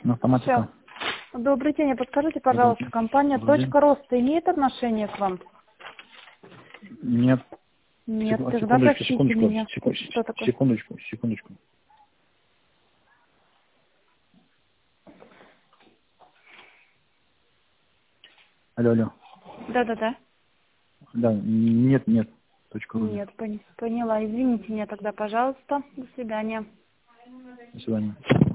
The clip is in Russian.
Автоматика. Все. Добрый день. Подскажите, пожалуйста, компания Добрый день. «Точка роста» имеет отношение к вам? Нет. Нет, тогда простите меня. Что такое? Секундочку. Алло. Да. Да, нет. Точка ру. Нет, поняла. Извините меня тогда, пожалуйста. До свидания. До свидания.